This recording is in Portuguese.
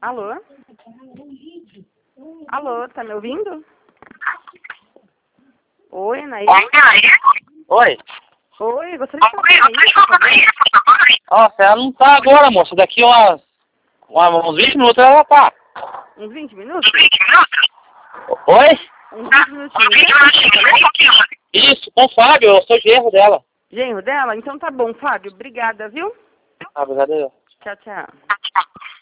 Alô? Alô, tá me ouvindo? Oi, Anaí? Oi. Oi, gostaria de falar com a Anaí, por favor. Nossa, ela não tá agora, moça. Daqui uns 20 minutos ela tá. Uns 20 minutos? Oi? Uns 20 minutinhos. Isso, com o Fábio, eu sou genro dela. Genro dela? Então tá bom, Fábio. Obrigada, viu? Ah, obrigado. Tchau, tchau.